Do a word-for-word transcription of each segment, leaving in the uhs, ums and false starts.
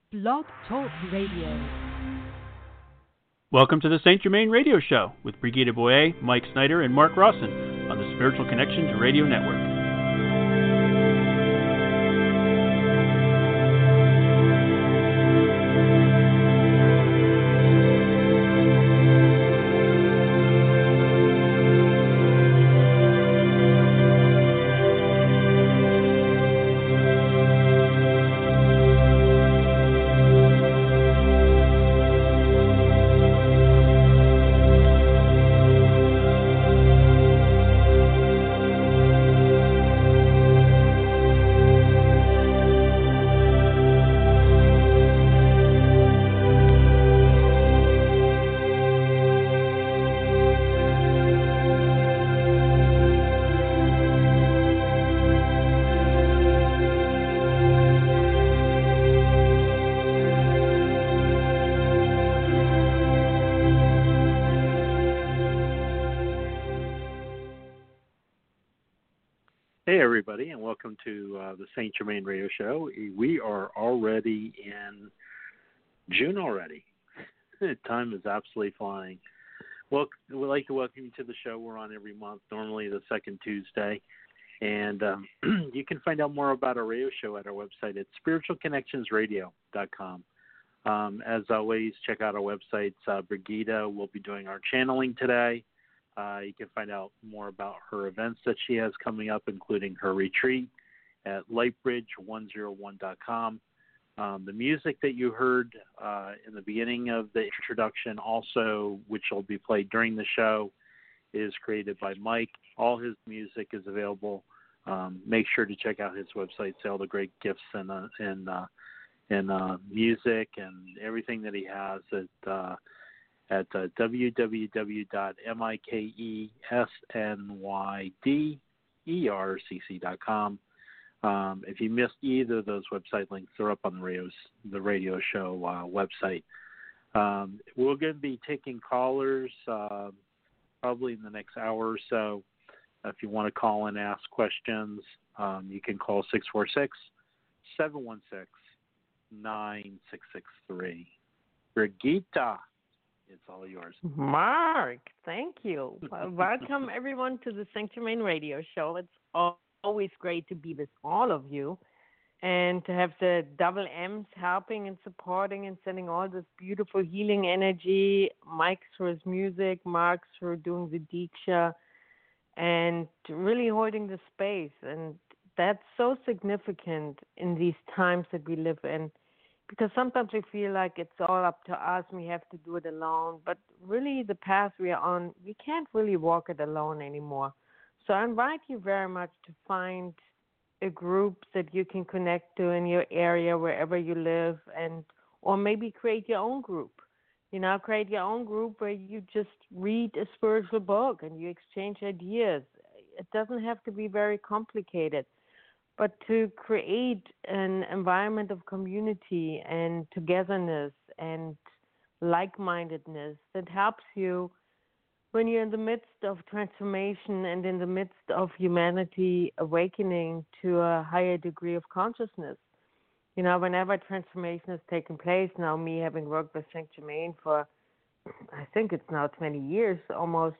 Blog Talk Radio. Welcome to the Saint Germain Radio Show with Brigitte Boyer, Mike Snyder, and Mark Rawson on the Spiritual Connections Radio Network. Hey, everybody, and welcome to uh, the Saint Germain Radio Show. We are already in June already. Time is absolutely flying. Well, we'd like to welcome you to the show. We're on every month, normally the second Tuesday. And um, you can find out more about our radio show at our website at spiritual connections radio dot com. Um, as always, check out our websites. Uh, Brigitte will be doing our channeling today. Uh, you can find out more about her events that she has coming up, including her retreat at light bridge one oh one dot com. Um, the music that you heard uh, in the beginning of the introduction also, which will be played during the show, is created by Mike. All his music is available. Um, make sure to check out his website, see all the great gifts and, uh, and, uh, and uh, music and everything that he has at uh, at uh, w w w dot mikesnyderc dot com. Um, if you missed either of those website links, they're up on the radio, the radio show uh, website. Um, we're going to be taking callers uh, probably in the next hour or so. If you want to call and ask questions, um, you can call six four six, seven one six, nine six six three. Brigitte, it's all yours. Mark, thank you. Well, welcome, everyone, to the Saint Germain Radio Show. It's al- always great to be with all of you and to have the double M's helping and supporting and sending all this beautiful healing energy. Mike through his music, Mark through doing the Diksha, and really holding the space. And that's so significant in these times that we live in. Because sometimes we feel like it's all up to us and we have to do it alone. But really the path we are on, we can't really walk it alone anymore. So I invite you very much to find a group that you can connect to in your area, wherever you live, and or maybe create your own group. You know, create your own group where you just read a spiritual book and you exchange ideas. It doesn't have to be very complicated. But to create an environment of community and togetherness and like-mindedness that helps you when you're in the midst of transformation and in the midst of humanity awakening to a higher degree of consciousness. You know, whenever transformation has taken place, now me having worked with Saint Germain for, I think it's now twenty years almost,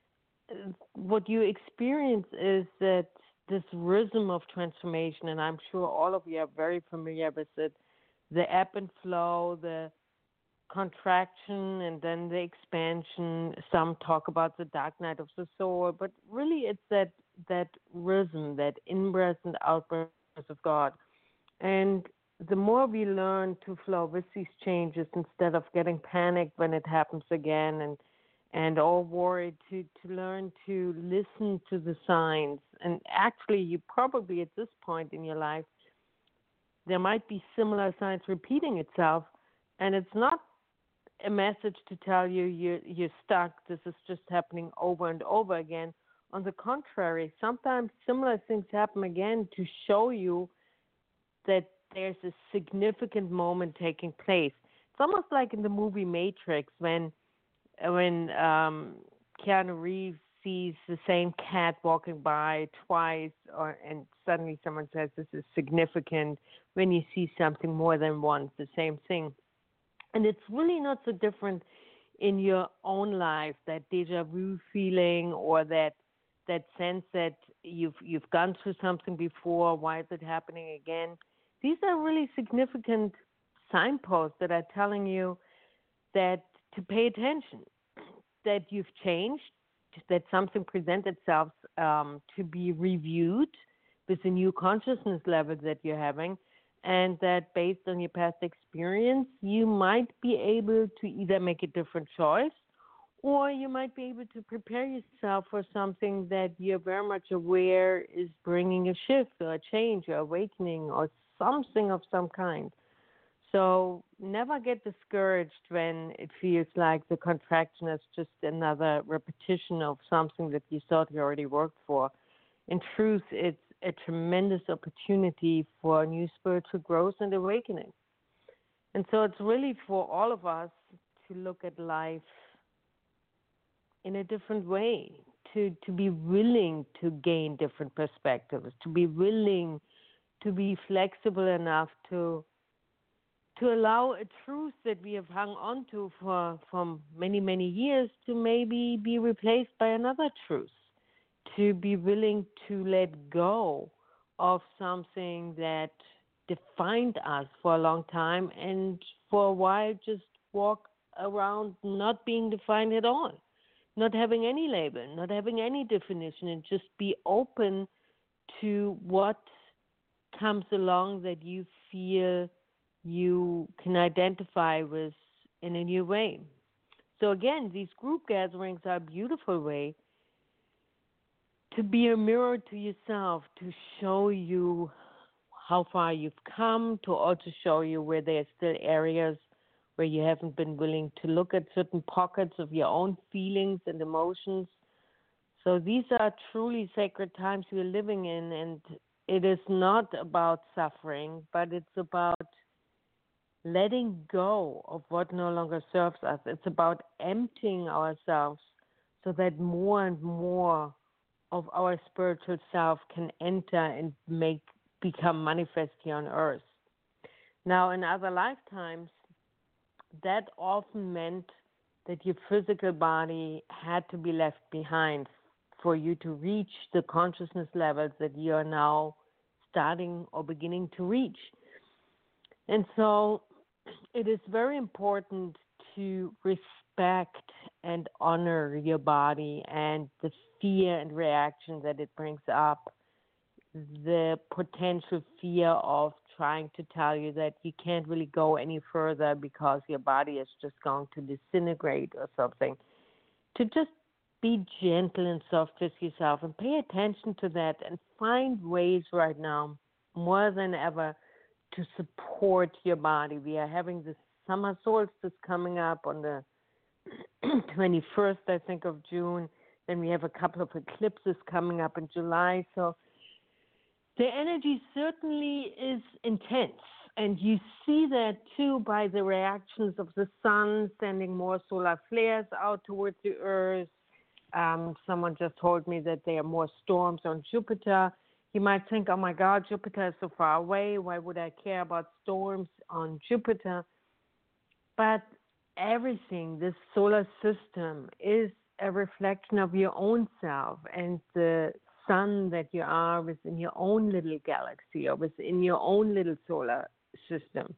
what you experience is that this rhythm of transformation, and I'm sure all of you are very familiar with it, the ebb and flow, the contraction, and then the expansion. Some talk about the dark night of the soul, but really it's that that rhythm, that in-breath and out-breath of God. And the more we learn to flow with these changes instead of getting panicked when it happens again and and all worried, to, to learn to listen to the signs. And actually, you probably at this point in your life, there might be similar signs repeating itself, and it's not a message to tell you you're, you're stuck, this is just happening over and over again. On the contrary, sometimes similar things happen again to show you that there's a significant moment taking place. It's almost like in the movie Matrix when when um, Keanu Reeves sees the same cat walking by twice, or and suddenly someone says this is significant when you see something more than once, the same thing. And it's really not so different in your own life, that deja vu feeling or that that sense that you've you've gone through something before, why is it happening again? These are really significant signposts that are telling you that to pay attention, that you've changed, that something presents itself um, to be reviewed with the new consciousness level that you're having, and that based on your past experience, you might be able to either make a different choice, or you might be able to prepare yourself for something that you're very much aware is bringing a shift or a change or awakening or something of some kind. So never get discouraged when it feels like the contraction is just another repetition of something that you thought you already worked for. In truth, it's a tremendous opportunity for new spiritual growth and awakening. And so it's really for all of us to look at life in a different way, to, to be willing to gain different perspectives, to be willing to be flexible enough to to allow a truth that we have hung on to for, for many, many years to maybe be replaced by another truth, to be willing to let go of something that defined us for a long time and for a while just walk around not being defined at all, not having any label, not having any definition, and just be open to what comes along that you feel you can identify with in a new way. So again, these group gatherings are a beautiful way to be a mirror to yourself, to show you how far you've come, to also show you where there are still areas where you haven't been willing to look at certain pockets of your own feelings and emotions. So these are truly sacred times we're living in, and it is not about suffering, but it's about letting go of what no longer serves us. It's about emptying ourselves so that more and more of our spiritual self can enter and make become manifest here on earth. Now, in other lifetimes, that often meant that your physical body had to be left behind for you to reach the consciousness levels that you are now starting or beginning to reach. And so it is very important to respect and honor your body and the fear and reaction that it brings up, the potential fear of trying to tell you that you can't really go any further because your body is just going to disintegrate or something. To just be gentle and soft with yourself and pay attention to that and find ways right now more than ever to support your body. We are having this summer solstice coming up on the twenty-first, I think, of June. Then we have a couple of eclipses coming up in July. So the energy certainly is intense. And you see that, too, by the reactions of the sun sending more solar flares out towards the Earth. Um, someone just told me that there are more storms on Jupiter. You might think, oh, my God, Jupiter is so far away. Why would I care about storms on Jupiter? But everything, this solar system, is a reflection of your own self and the sun that you are within your own little galaxy or within your own little solar system.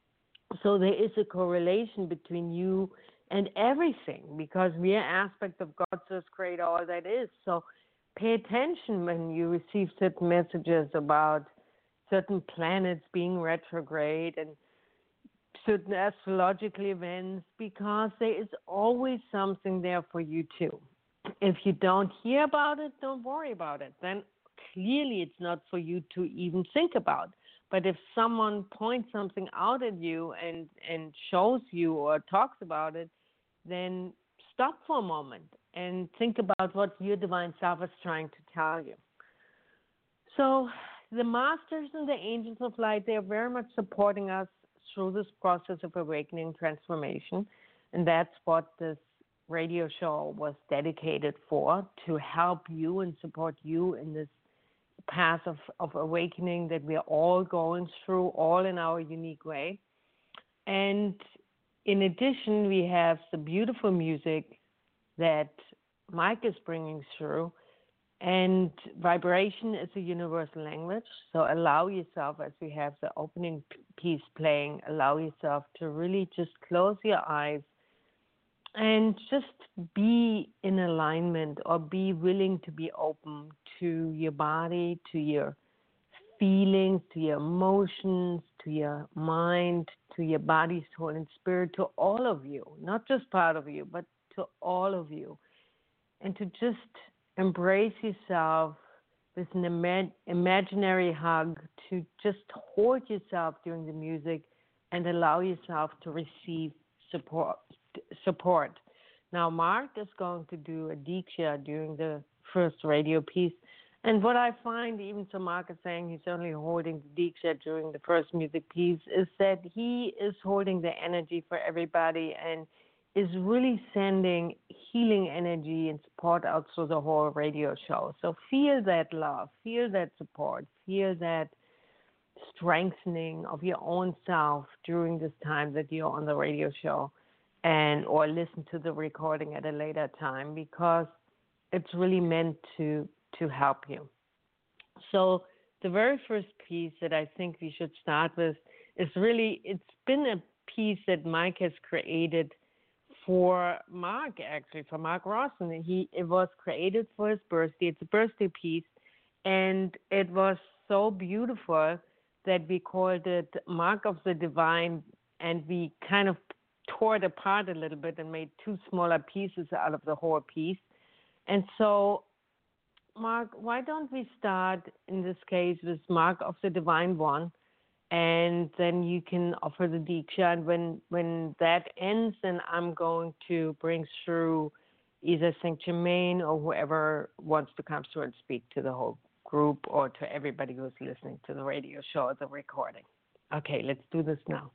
So there is a correlation between you and everything because we are aspects of God's first creator, all that is. So pay attention when you receive certain messages about certain planets being retrograde and certain astrological events, because there is always something there for you too. If you don't hear about it, don't worry about it. Then clearly it's not for you to even think about. But if someone points something out at you and, and shows you or talks about it, then stop for a moment and think about what your divine self is trying to tell you. So the masters and the angels of light, they are very much supporting us through this process of awakening transformation. And that's what this radio show was dedicated for, to help you and support you in this path of, of awakening that we are all going through, all in our unique way. And in addition, we have the beautiful music that Mike is bringing through. And vibration is a universal language. So allow yourself, as we have the opening piece playing, allow yourself to really just close your eyes and just be in alignment, or be willing to be open to your body, to your feelings, to your emotions, to your mind, to your body, soul, and spirit, to all of you, not just part of you, but to all of you. And to just embrace yourself with an ima- imaginary hug, to just hold yourself during the music and allow yourself to receive support. support. Now, Mark is going to do a Diksha during the first radio piece. And what I find, even so Mark is saying he's only holding the Diksha during the first music piece, is that he is holding the energy for everybody and is really sending healing energy and support out through the whole radio show. So feel that love, feel that support, feel that strengthening of your own self during this time that you're on the radio show, and or listen to the recording at a later time, because it's really meant to to help you. So the very first piece that I think we should start with is really, it's been a piece that Mike has created for Mark, actually, for Mark Rawson. He, it was created for his birthday. It's a birthday piece, and it was so beautiful that we called it Mark of the Divine, and we kind of tore it apart a little bit and made two smaller pieces out of the whole piece. And so, Mark, why don't we start, in this case, with Mark of the Divine One, and then you can offer the Diksha. And when, when that ends, then I'm going to bring through either Saint Germain or whoever wants to come through and speak to the whole group or to everybody who's listening to the radio show or the recording. Okay, let's do this now.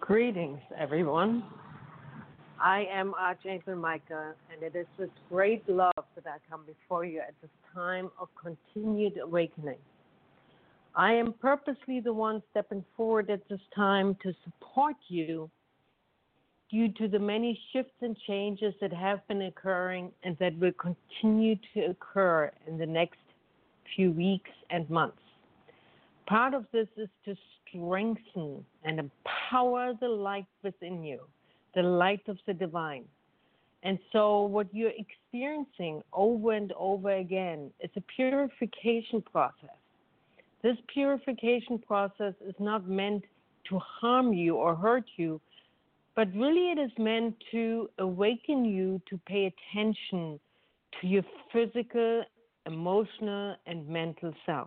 Greetings, everyone. I am Archangel Michael, and it is with great love that I come before you at this time of continued awakening. I am purposely the one stepping forward at this time to support you due to the many shifts and changes that have been occurring and that will continue to occur in the next few weeks and months. Part of this is to strengthen and empower the light within you, the light of the divine. And so what you're experiencing over and over again is a purification process. This purification process is not meant to harm you or hurt you, but really it is meant to awaken you to pay attention to your physical, emotional, and mental self.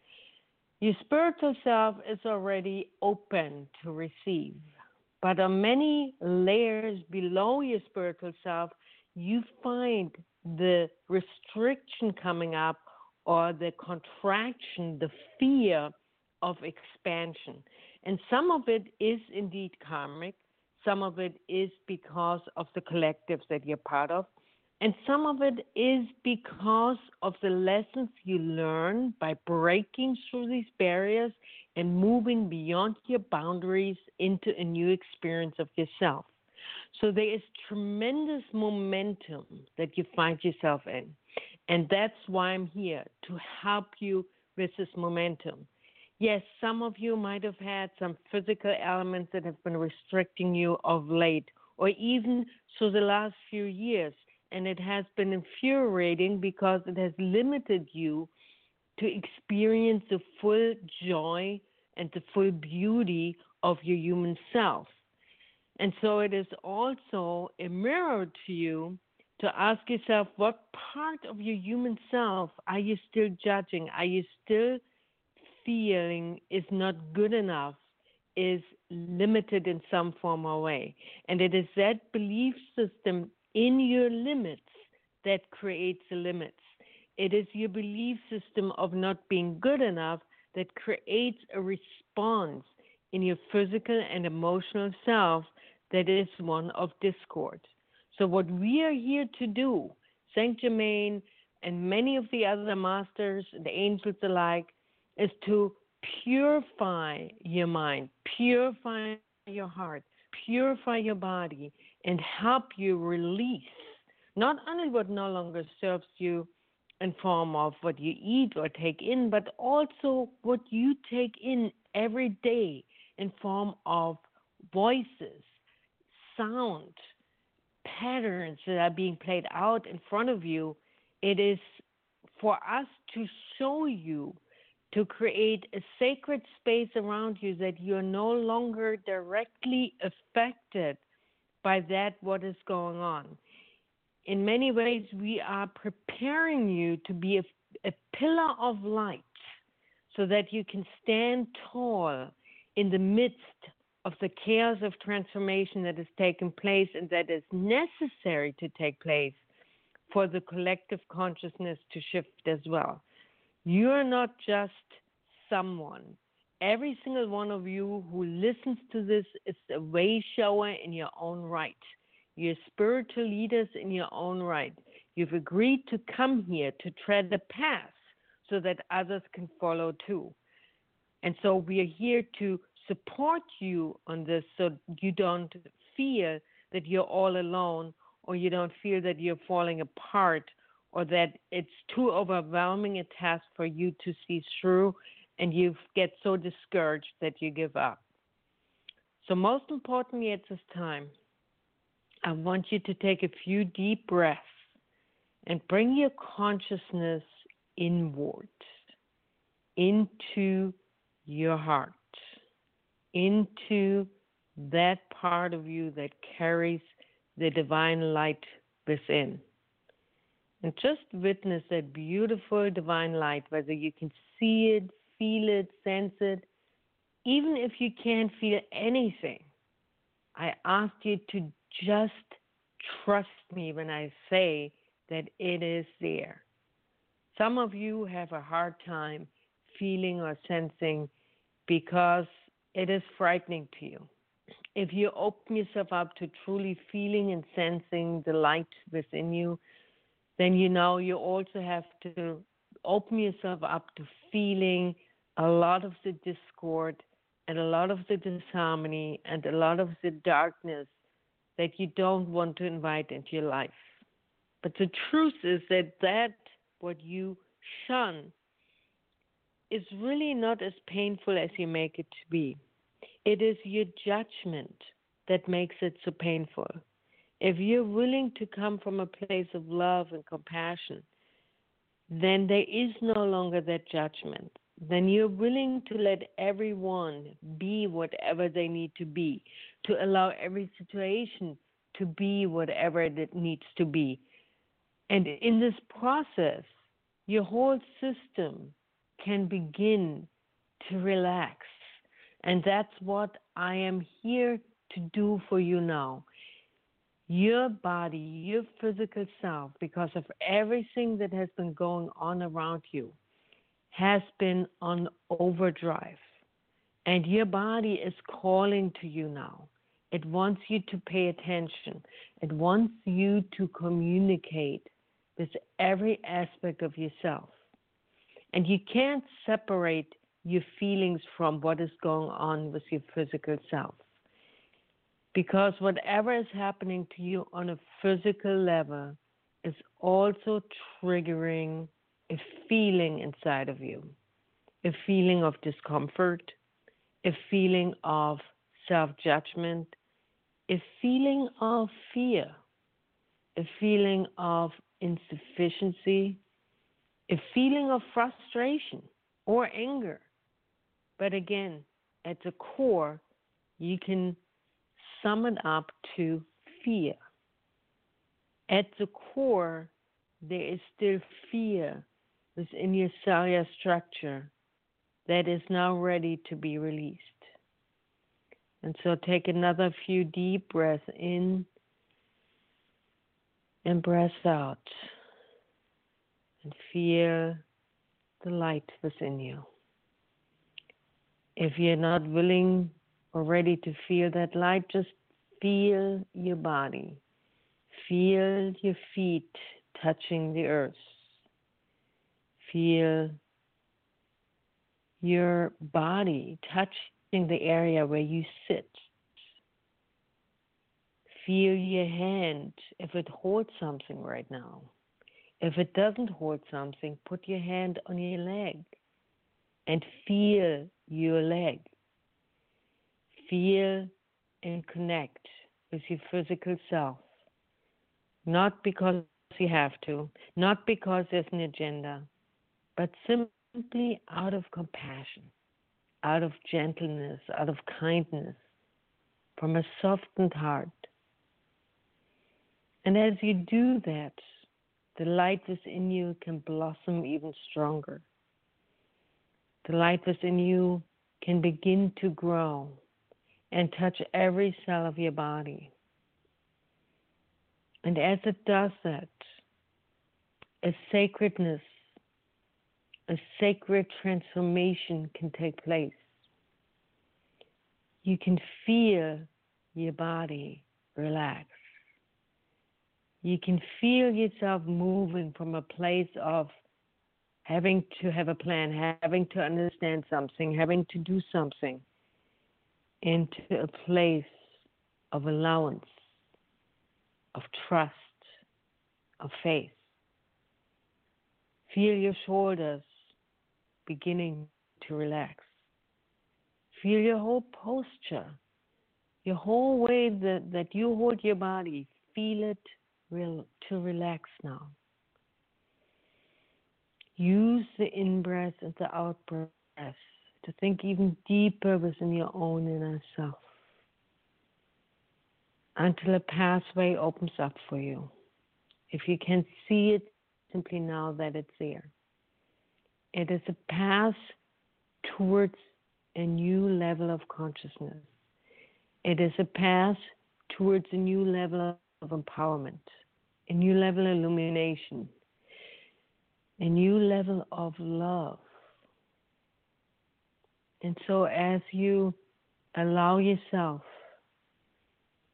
Your spiritual self is already open to receive, but on many layers below your spiritual self, you find the restriction coming up or the contraction, the fear of expansion. And some of it is indeed karmic, some of it is because of the collectives that you're part of, and some of it is because of the lessons you learn by breaking through these barriers and moving beyond your boundaries into a new experience of yourself. So there is tremendous momentum that you find yourself in. And that's why I'm here, to help you with this momentum. Yes, some of you might have had some physical elements that have been restricting you of late, or even through the last few years. And it has been infuriating because it has limited you to experience the full joy and the full beauty of your human self. And so it is also a mirror to you to ask yourself, what part of your human self are you still judging? Are you still feeling is not good enough, is limited in some form or way? And it is that belief system in your limits that creates the limits. It is your belief system of not being good enough that creates a response in your physical and emotional self that is one of discord. So what we are here to do, Saint Germain and many of the other masters and the angels alike, is to purify your mind, purify your heart, purify your body, and help you release not only what no longer serves you in form of what you eat or take in, but also what you take in every day in form of voices, sound, patterns that are being played out in front of you. It is for us to show you, to create a sacred space around you that you're no longer directly affected by that what is going on. In many ways, we are preparing you to be a, a pillar of light so that you can stand tall in the midst of the chaos of transformation that has taken place and that is necessary to take place for the collective consciousness to shift as well. You're not just someone. Every single one of you who listens to this is a way shower in your own right. You're spiritual leaders in your own right. You've agreed to come here to tread the path so that others can follow too. And so we are here to support you on this so you don't feel that you're all alone, or you don't feel that you're falling apart, or that it's too overwhelming a task for you to see through and you get so discouraged that you give up. So most importantly at this time, I want you to take a few deep breaths and bring your consciousness inward, into your heart, into that part of you that carries the divine light within. And just witness that beautiful divine light, whether you can see it, feel it, sense it. Even if you can't feel anything, I ask you to just trust me when I say that it is there. Some of you have a hard time feeling or sensing because it is frightening to you. If you open yourself up to truly feeling and sensing the light within you, then you know you also have to open yourself up to feeling a lot of the discord and a lot of the disharmony and a lot of the darkness that you don't want to invite into your life. But the truth is that that what you shun is really not as painful as you make it to be. It is your judgment that makes it so painful. If you're willing to come from a place of love and compassion, then there is no longer that judgment. Then you're willing to let everyone be whatever they need to be, to allow every situation to be whatever it needs to be. And in this process, your whole system can begin to relax. And that's what I am here to do for you now. Your body, your physical self, because of everything that has been going on around you, has been on overdrive. And your body is calling to you now. It wants you to pay attention. It wants you to communicate with every aspect of yourself. And you can't separate your feelings from what is going on with your physical self. Because whatever is happening to you on a physical level is also triggering a feeling inside of you, a feeling of discomfort, a feeling of self-judgment, a feeling of fear, a feeling of insufficiency, a feeling of frustration or anger. But again, at the core, you can sum it up to fear. At the core, there is still fear within your cellular structure that is now ready to be released. And so take another few deep breaths in and breath out. And feel the light within you. If you're not willing or ready to feel that light, just feel your body. Feel your feet touching the earth. Feel your body touching the area where you sit. Feel your hand if it holds something right now. If it doesn't hold something, put your hand on your leg and feel your leg. Feel and connect with your physical self. Not because you have to, not because there's an agenda, but simply out of compassion, out of gentleness, out of kindness, from a softened heart. And as you do that, the light within you can blossom even stronger. The light within you can begin to grow and touch every cell of your body. And as it does that, a sacredness, a sacred transformation can take place. You can feel your body relax. You can feel yourself moving from a place of having to have a plan, having to understand something, having to do something, into a place of allowance, of trust, of faith. Feel your shoulders beginning to relax. Feel your whole posture, your whole way that, that you hold your body. Feel it real, to relax now. Use the in-breath and the out-breath to think even deeper within your own inner self until a pathway opens up for you. If you can see it, simply know that it's there. It is a path towards a new level of consciousness. It is a path towards a new level of empowerment, a new level of illumination, a new level of love. And so as you allow yourself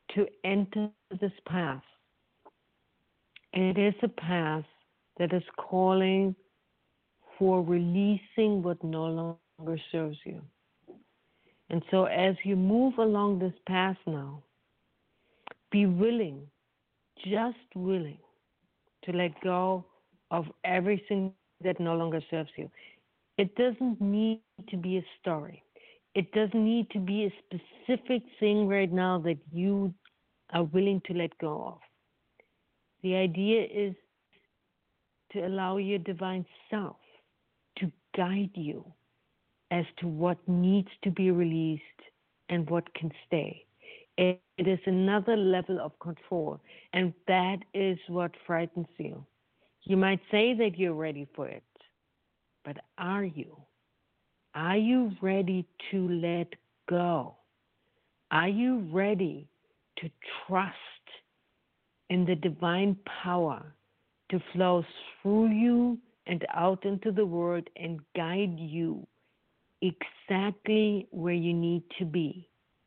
to enter this path. It is a path that is calling for releasing what no longer serves you. And so as you move along this path now, be willing, just willing, to let go of everything that no longer serves you. It doesn't need to be a story. It doesn't need to be a specific thing right now that you are willing to let go of. The idea is to allow your divine self to guide you as to what needs to be released and what can stay. It is another level of control, and that is what frightens you. You might say that you're ready for it, but are you? Are you ready to let go? Are you ready to trust in the divine power to flow through you and out into the world and guide you exactly where you need to be,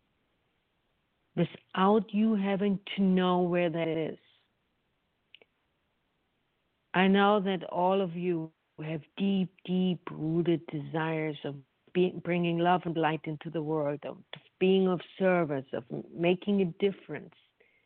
without you having to know where that is? I know that all of you have deep, deep-rooted desires of being, bringing love and light into the world, of being of service, of making a difference.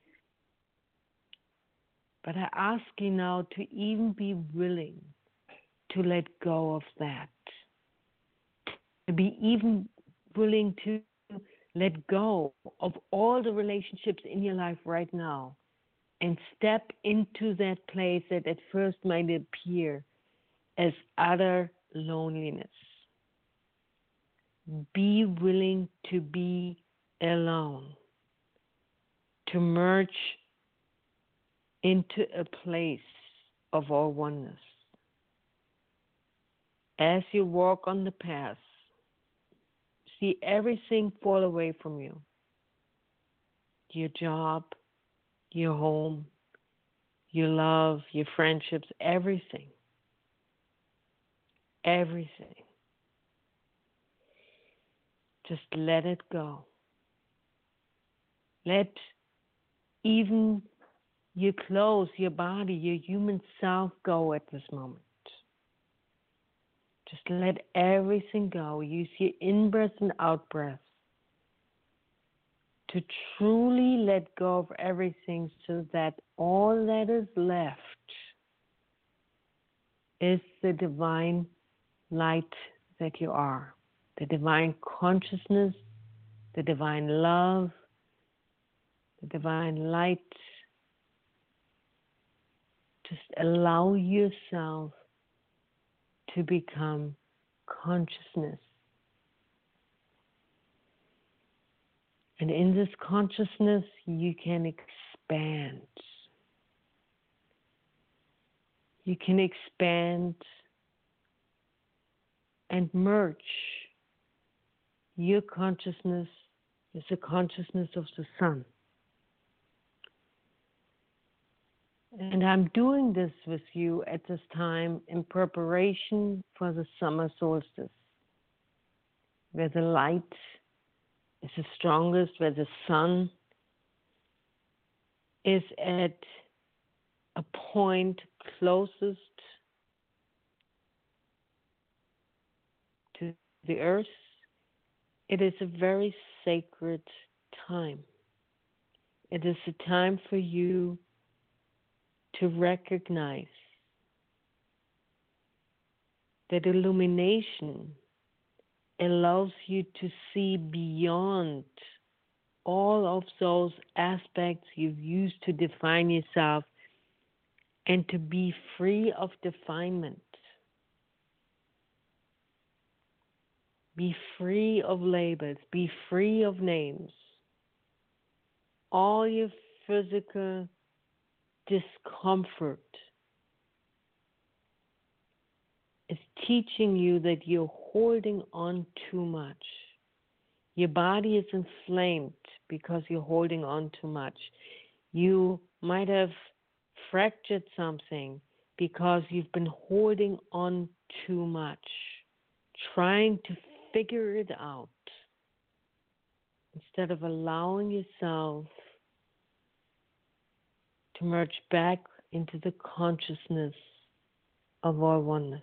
But I ask you now to even be willing to let go of that, to be even willing to let go of all the relationships in your life right now and step into that place that at first might appear as utter loneliness. Be willing to be alone, to merge into a place of all oneness. As you walk on the path, see everything fall away from you. Your job, your home, your love, your friendships, everything. Everything. Just let it go. Let even your clothes, your body, your human self go at this moment. Just let everything go. Use your in-breath and out-breath to truly let go of everything so that all that is left is the divine light that you are, the divine consciousness, the divine love, the divine light. Just allow yourself to become consciousness. And in this consciousness, you can expand. You can expand and merge your consciousness with the consciousness of the sun. And I'm doing this with you at this time in preparation for the summer solstice, where the light is the strongest, where the sun is at a point closest to the earth. It is a very sacred time. It is a time for you to recognize that illumination allows you to see beyond all of those aspects you've used to define yourself and to be free of definement. Be free of labels. Be free of names. All your physical discomfort is teaching you that you're holding on too much. Your body is inflamed because you're holding on too much. You might have fractured something because you've been holding on too much, trying to figure it out instead of allowing yourself to merge back into the consciousness of all oneness.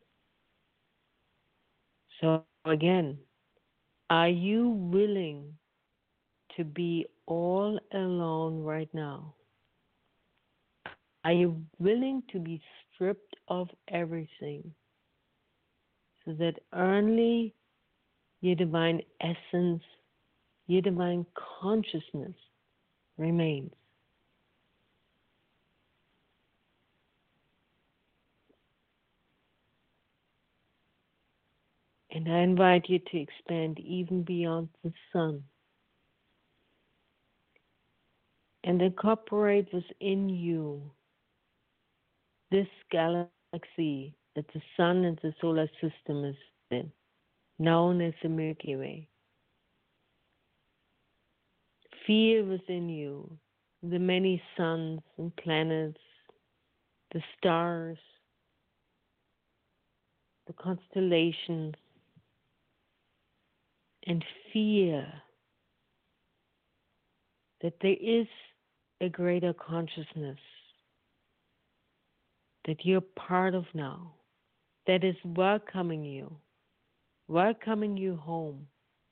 So again, are you willing to be all alone right now? Are you willing to be stripped of everything so that only your divine essence, your divine consciousness remains? And I invite you to expand even beyond the sun and incorporate within you this galaxy that the sun and the solar system is in, known as the Milky Way. Feel within you the many suns and planets, the stars, the constellations, and feel that there is a greater consciousness that you're part of now, that is welcoming you, welcoming you home.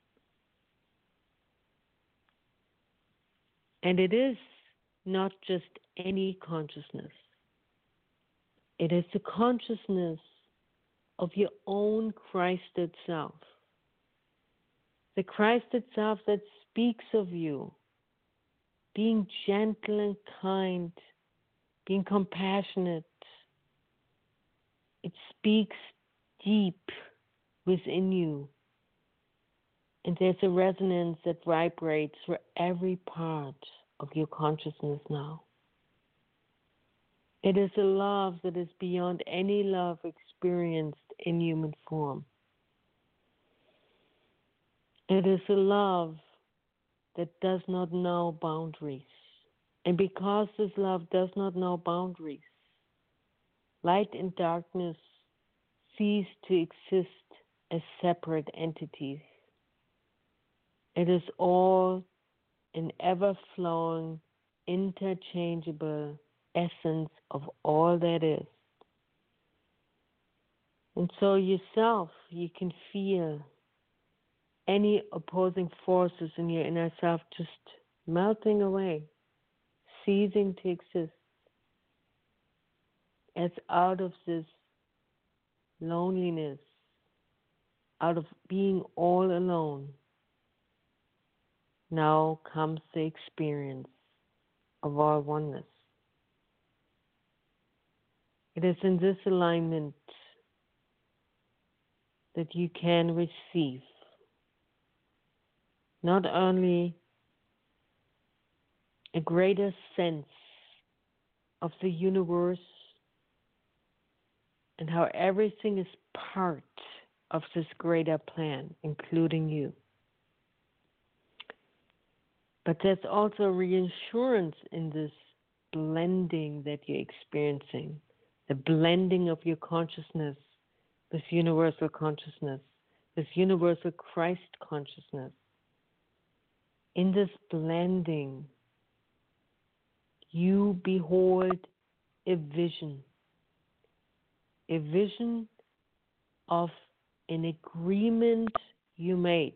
And it is not just any consciousness. It is the consciousness of your own Christed self. The Christed self that speaks of you, being gentle and kind, being compassionate. It speaks deep within you. And there's a resonance that vibrates for every part of your consciousness now. It is a love that is beyond any love experienced in human form. It is a love that does not know boundaries. And because this love does not know boundaries, light and darkness cease to exist as separate entities. It is all an ever-flowing, interchangeable essence of all that is. And so yourself, you can feel any opposing forces in your inner self just melting away, ceasing to exist, as out of this loneliness, out of being all alone, now comes the experience of our oneness. It is in this alignment that you can receive not only a greater sense of the universe and how everything is part of this greater plan, including you, but there's also reassurance in this blending that you're experiencing, the blending of your consciousness with universal consciousness, this universal Christ consciousness. In this blending, you behold a vision, a vision of an agreement you made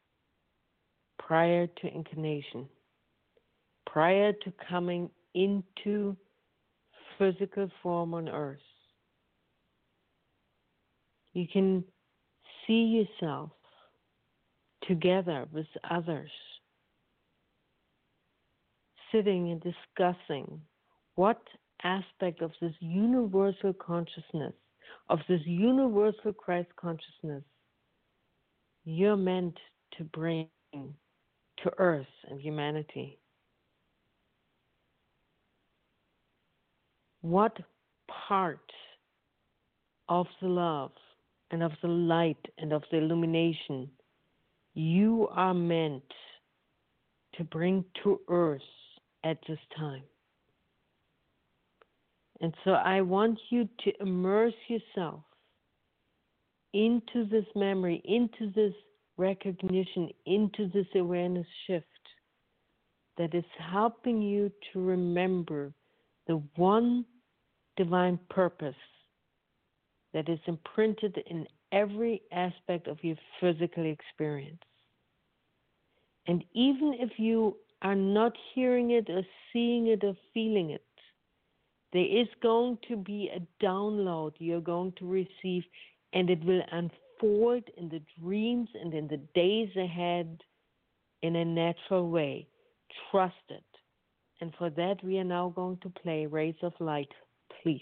prior to incarnation, prior to coming into physical form on earth. You can see yourself together with others, sitting and discussing what aspect of this universal consciousness, of this universal Christ consciousness, you're meant to bring to earth and humanity. What part of the love and of the light and of the illumination you are meant to bring to earth at this time. And so I want you to immerse yourself into this memory, into this recognition, into this awareness shift that is helping you to remember the one divine purpose that is imprinted in every aspect of your physical experience. And even if you are not hearing it or seeing it or feeling it, there is going to be a download you're going to receive, and it will unfold in the dreams and in the days ahead in a natural way. Trust it. And for that, we are now going to play Rays of Light, please.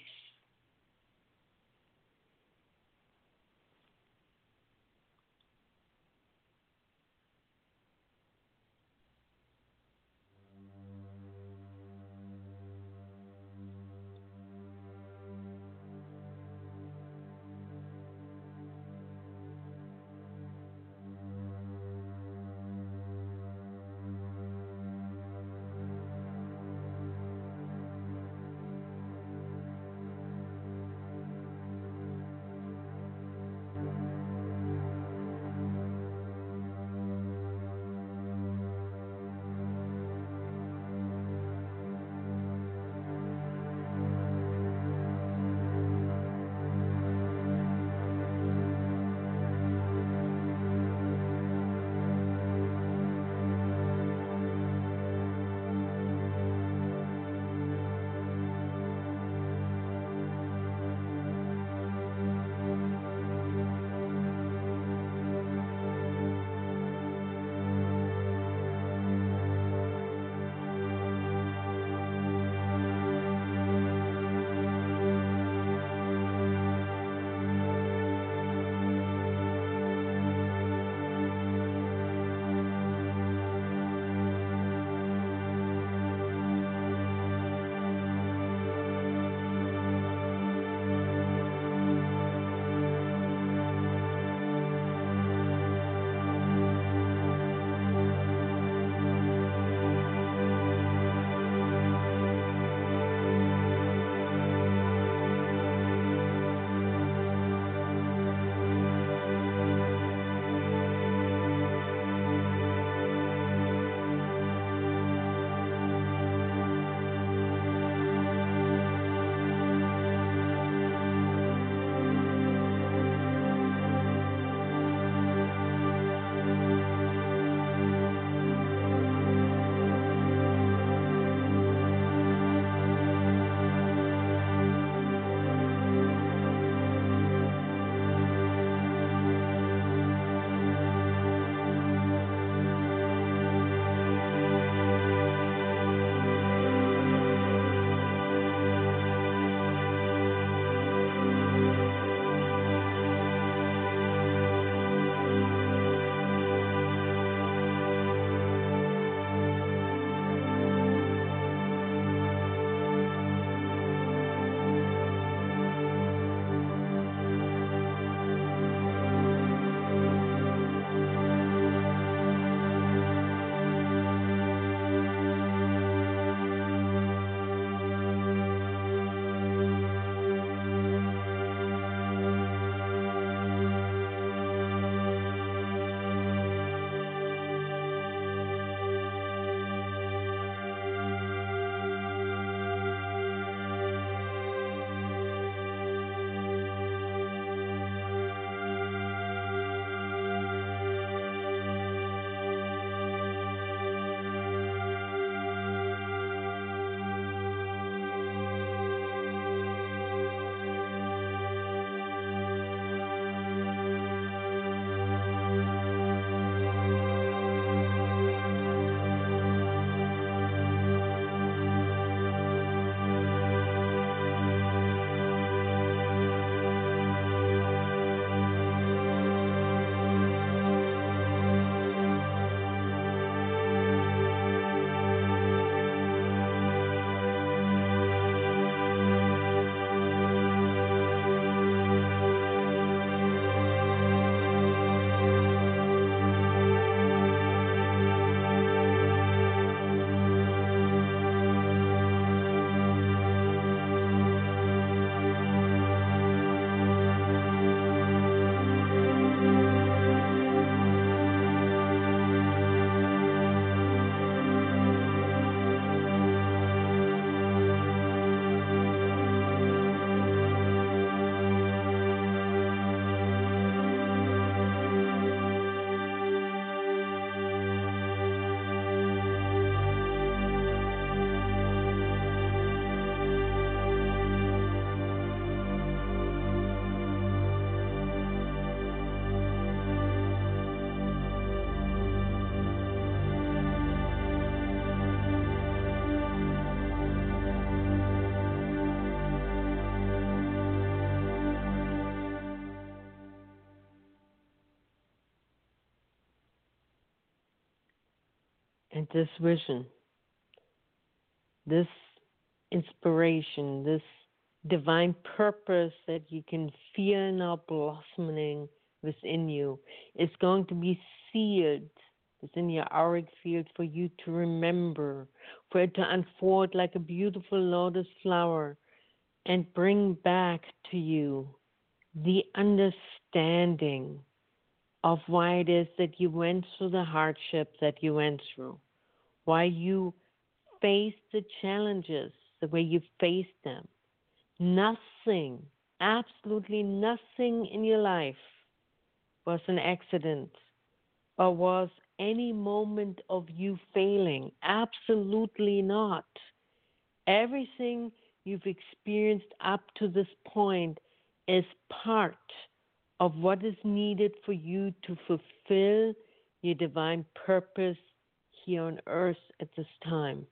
And this vision, this inspiration, this divine purpose that you can feel now blossoming within you is going to be sealed within your auric field for you to remember, for it to unfold like a beautiful lotus flower and bring back to you the understanding of why it is that you went through the hardship that you went through, why you faced the challenges the way you faced them. Nothing, absolutely nothing in your life was an accident or was any moment of you failing. Absolutely not. Everything you've experienced up to this point is part of what is needed for you to fulfill your divine purpose here on earth at this time.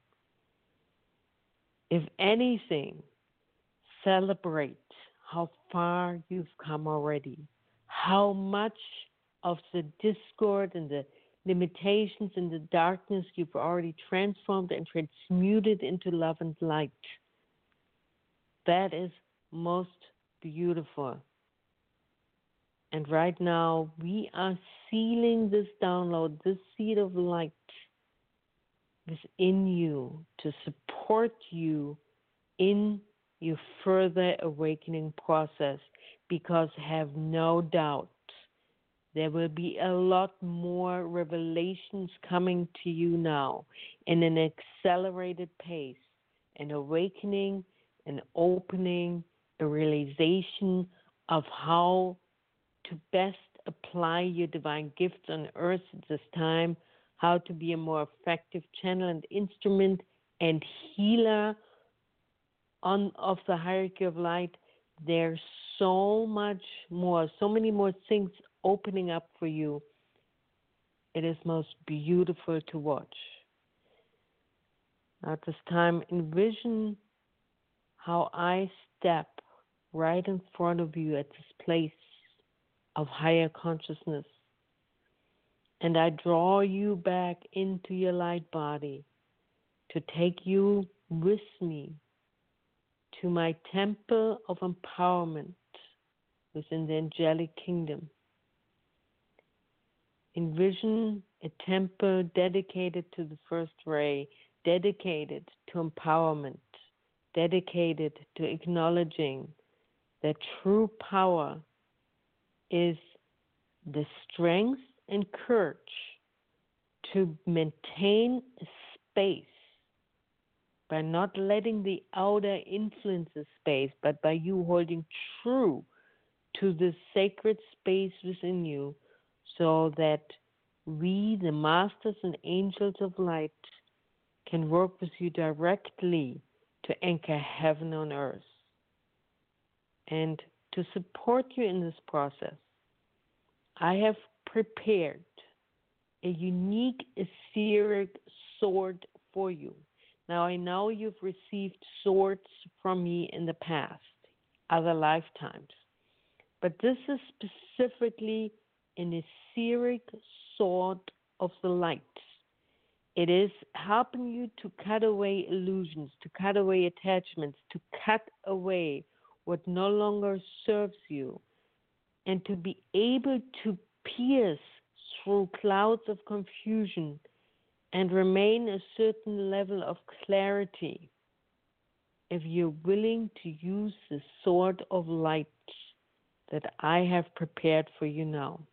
If anything, celebrate how far you've come already, how much of the discord and the limitations and the darkness you've already transformed and transmuted into love and light. That is most beautiful. And right now, we are sealing this download, this seed of light within you to support you in your further awakening process, because have no doubt there will be a lot more revelations coming to you now in an accelerated pace, an awakening, an opening, a realization of how to best apply your divine gifts on earth at this time, how to be a more effective channel and instrument and healer on of the hierarchy of light. There's so much more, so many more things opening up for you. It is most beautiful to watch. Now at this time, envision how I step right in front of you at this place of higher consciousness, and I draw you back into your light body to take you with me to my temple of empowerment within the angelic kingdom. Envision a temple dedicated to the first ray, dedicated to empowerment, dedicated to acknowledging that true power is the strength and courage to maintain a space by not letting the outer influence the space, but by you holding true to the sacred space within you, so that we, the masters and angels of light, can work with you directly to anchor heaven on earth. And to support you in this process, I have prepared a unique etheric sword for you. Now, I know you've received swords from me in the past, other lifetimes, but this is specifically an etheric sword of the light. It is helping you to cut away illusions, to cut away attachments, to cut away what no longer serves you, and to be able to pierce through clouds of confusion and remain a certain level of clarity if you're willing to use the sword of light that I have prepared for you now.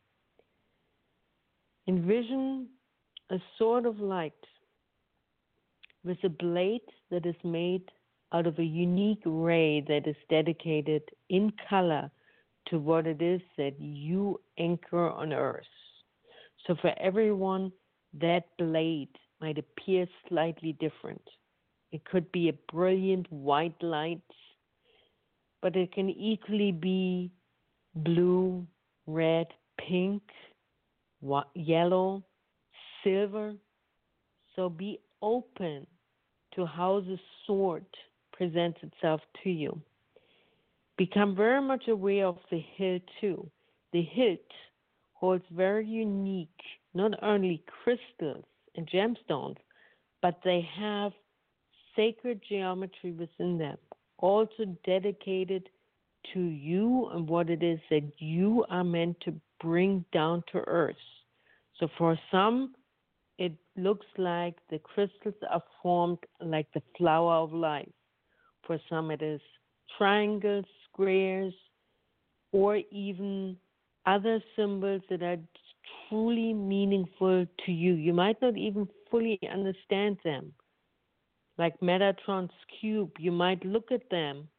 Envision a sword of light with a blade that is made out of a unique ray that is dedicated in color to what it is that you anchor on earth. So for everyone, that blade might appear slightly different. It could be a brilliant white light, but it can equally be blue, red, pink, yellow, silver. So be open to how the sword presents itself to you. Become very much aware of the hilt too. The hilt holds very unique, not only crystals and gemstones, but they have sacred geometry within them, also dedicated to you and what it is that you are meant to bring down to earth. So for some, it looks like the crystals are formed like the flower of life. For some, it is triangles, squares, or even other symbols that are truly meaningful to you. You might not even fully understand them. Like Metatron's cube, you might look at them,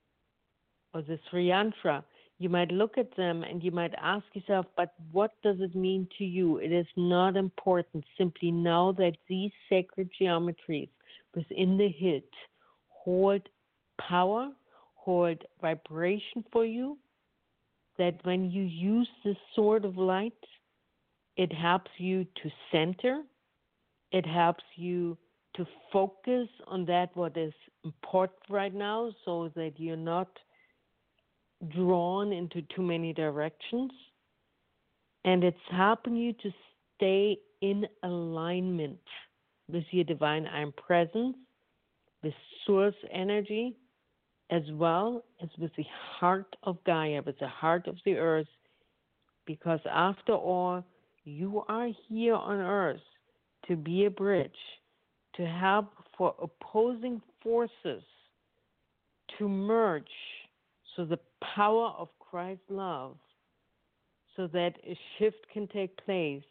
or the Sri Yantra, you might look at them and you might ask yourself, but what does it mean to you? It is not important. Simply know that these sacred geometries within the hilt hold power, hold vibration for you, that when you use this sword of light, it helps you to center, it helps you to focus on that what is important right now, so that you're not drawn into too many directions. And it's helping you to stay in alignment with your divine I am presence, with source energy, as well as with the heart of Gaia, with the heart of the earth, because after all, you are here on earth to be a bridge, to help for opposing forces to merge, so the power of Christ's love, so that a shift can take place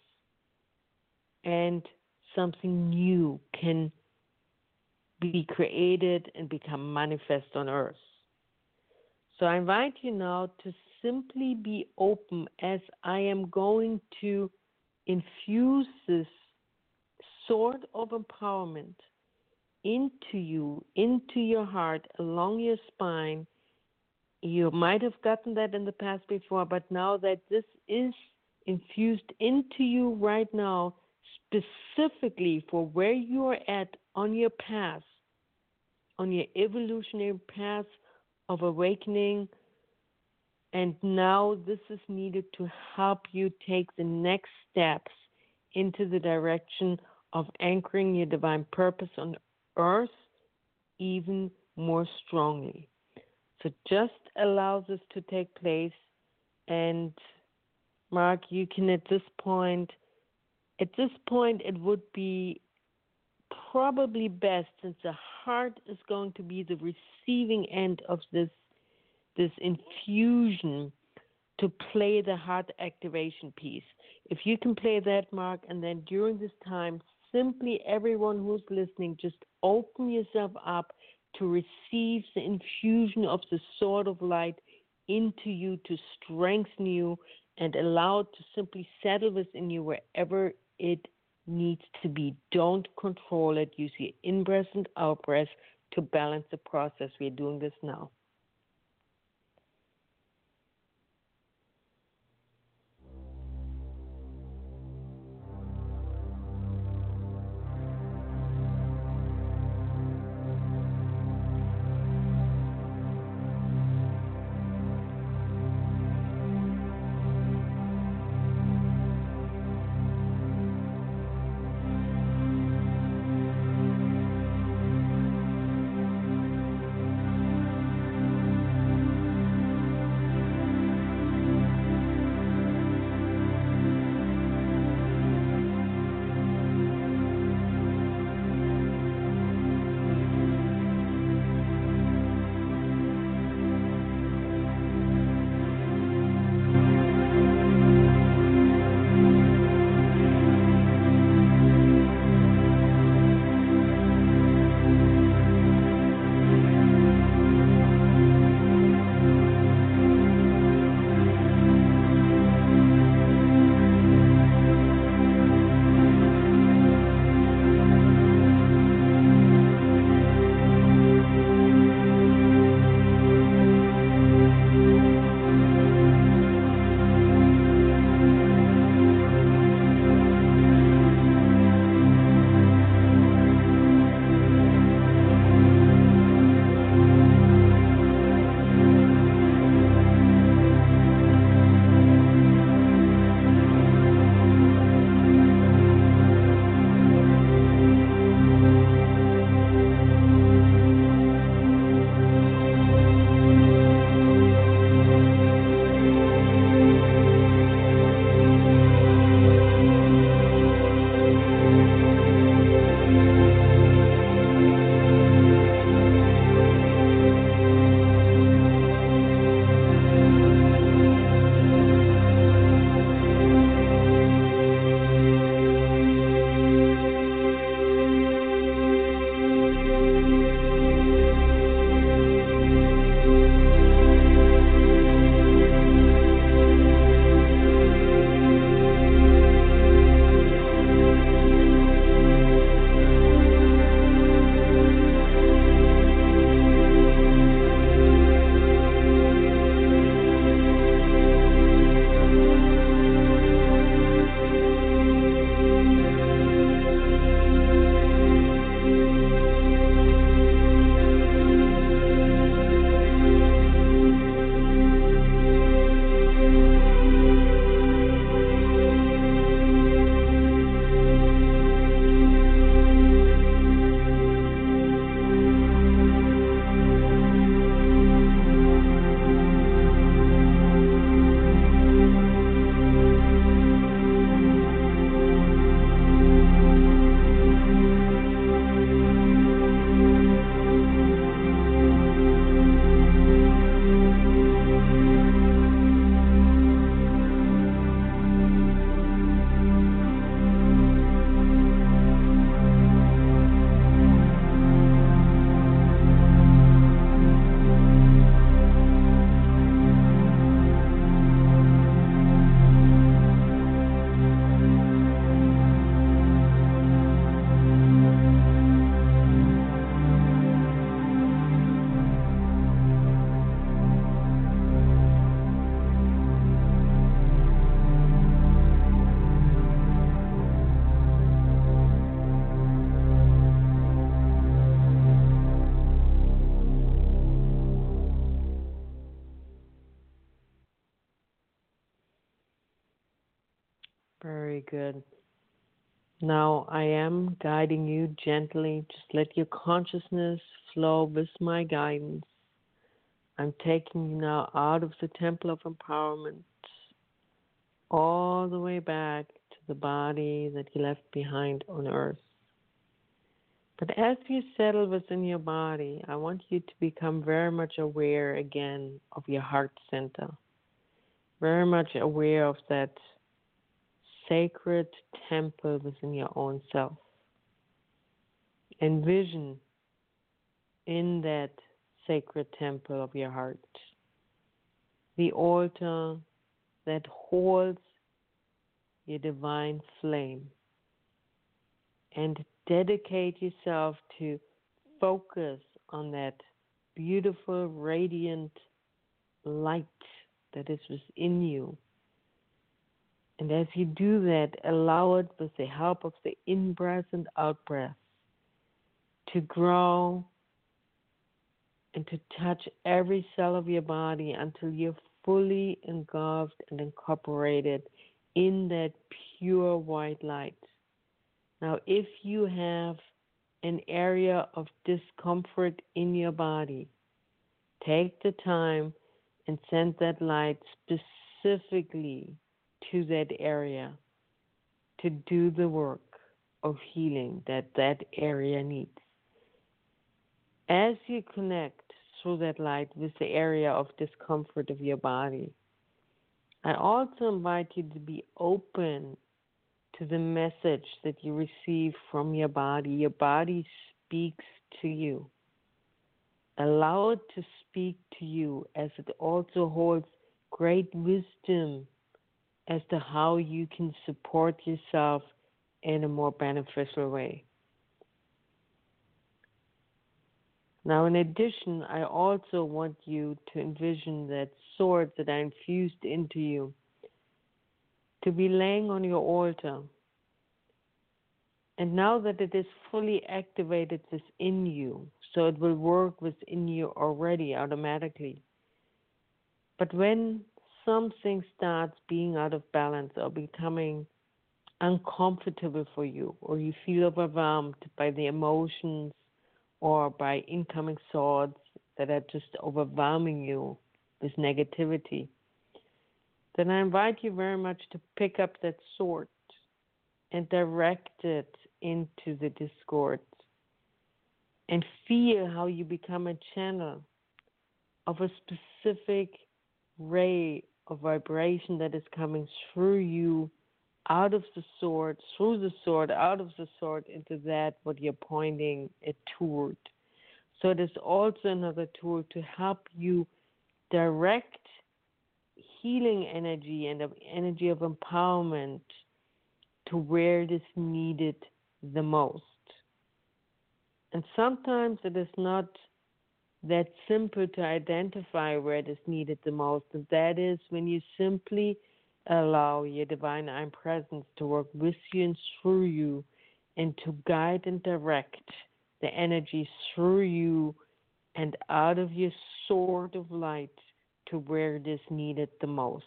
and something new can be created and become manifest on earth. So I invite you now to simply be open as I am going to infuse this sword of empowerment into you, into your heart, along your spine. You might have gotten that in the past before, but now that this is infused into you right now, specifically for where you are at on your path, on your evolutionary path of awakening, and now this is needed to help you take the next steps into the direction of anchoring your divine purpose on earth even more strongly. So just allow this to take place. And Mark, you can at this point, at this point, it would be probably best, since the heart is going to be the receiving end of this, this infusion, to play the heart activation piece. If you can play that, Mark, and then during this time, simply everyone who's listening, just open yourself up to receive the infusion of the sword of light into you, to strengthen you and allow it to simply settle within you wherever it needs to be. Don't control it. Use your in-breath and out-breath to balance the process. We're doing this now. Very good. Now I am guiding you gently. Just let your consciousness flow with my guidance. I'm taking you now out of the temple of empowerment, all the way back to the body that you left behind on earth. But as you settle within your body, I want you to become very much aware again of your heart center, very much aware of that sacred temple within your own self. Envision in that sacred temple of your heart the altar that holds your divine flame, and dedicate yourself to focus on that beautiful, radiant light that is within you. And as you do that, allow it with the help of the in-breath and out-breath to grow and to touch every cell of your body until you're fully engulfed and incorporated in that pure white light. Now, if you have an area of discomfort in your body, take the time and send that light specifically to that area to do the work of healing that that area needs. As you connect through that light with the area of discomfort of your body, I also invite you to be open to the message that you receive from your body. Your body speaks to you. Allow it to speak to you, as it also holds great wisdom as to how you can support yourself in a more beneficial way. Now, in addition, I also want you to envision that sword that I infused into you to be laying on your altar. And now that it is fully activated within you, so it will work within you already automatically. But when something starts being out of balance or becoming uncomfortable for you, or you feel overwhelmed by the emotions or by incoming thoughts that are just overwhelming you with negativity, then I invite you very much to pick up that sword and direct it into the discord and feel how you become a channel of a specific ray of vibration that is coming through you, out of the sword, through the sword, out of the sword, into that what you're pointing it toward. So it is also another tool to help you direct healing energy and of energy of empowerment to where it is needed the most. And sometimes it is not that simple to identify where it is needed the most, and that is when you simply allow your divine I Am Presence to work with you and through you, and to guide and direct the energy through you and out of your sword of light to where it is needed the most.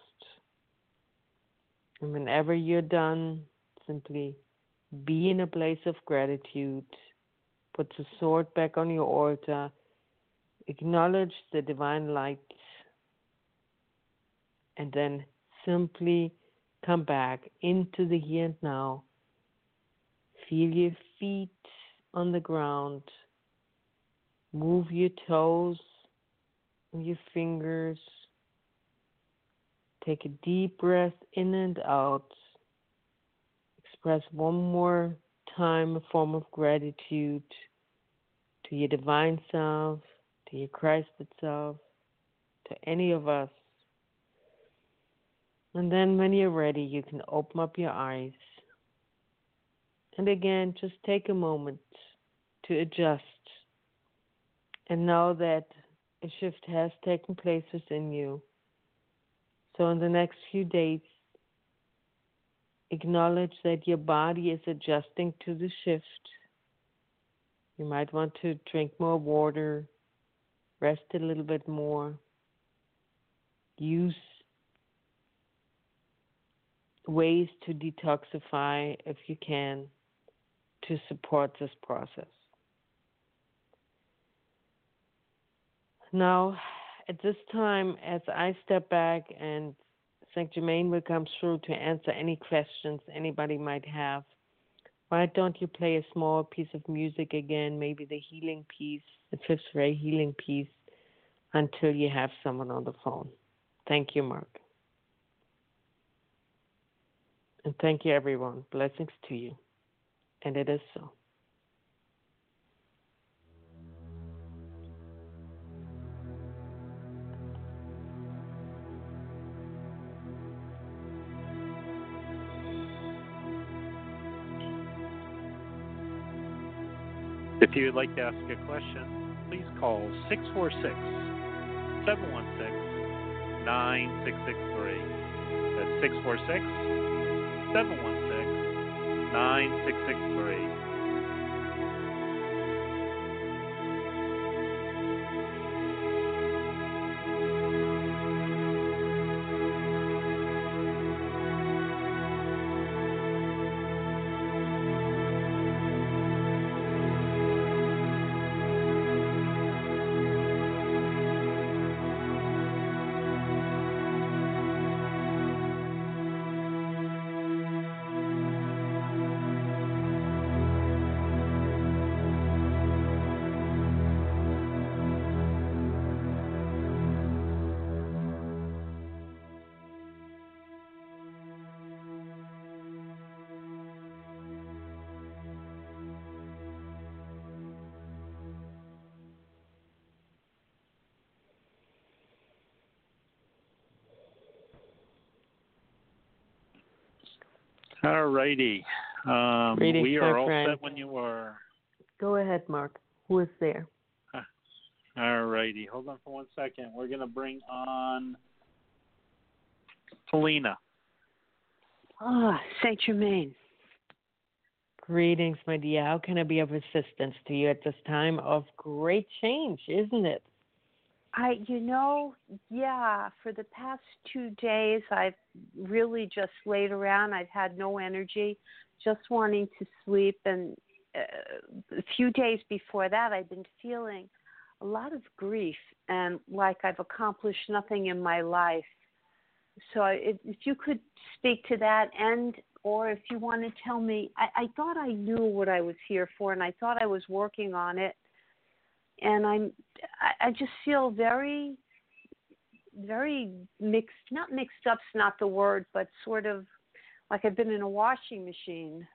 And whenever you're done, simply be in a place of gratitude. Put the sword back on your altar. Acknowledge the divine light. And then simply come back into the here and now. Feel your feet on the ground. Move your toes and your fingers. Take a deep breath in and out. Express one more time a form of gratitude to your divine self, to your Christ itself, to any of us. And then when you're ready, you can open up your eyes. And again, just take a moment to adjust. And know that a shift has taken place within you. So in the next few days, acknowledge that your body is adjusting to the shift. You might want to drink more water, rest a little bit more, use ways to detoxify, if you can, to support this process. Now, at this time, as I step back and Saint Germain will come through to answer any questions anybody might have, why don't you play a small piece of music again, maybe the healing piece, the fifth ray healing piece, until you have someone on the phone. Thank you, Mark. And thank you, everyone. Blessings to you. And it is so. If you would like to ask a question, please call six four six, seven one six, nine six six three. That's six four six, seven one six, nine six six three. All righty. Um, we are all friend. set when you are. Go ahead, Mark. Who is there? All righty. Hold on for one second. We're going to bring on Polina. Ah, Saint Germain. Greetings, my dear. How can I be of assistance to you at this time of great change, isn't it? I, you know, yeah, for the past two days, I've really just laid around. I've had no energy, just wanting to sleep. And uh, a few days before that, I've been feeling a lot of grief and like I've accomplished nothing in my life. So if, if you could speak to that, and or if you want to tell me, I, I thought I knew what I was here for, and I thought I was working on it. And I'm, I just feel very, very mixed, not mixed up's not the word, but sort of like I've been in a washing machine.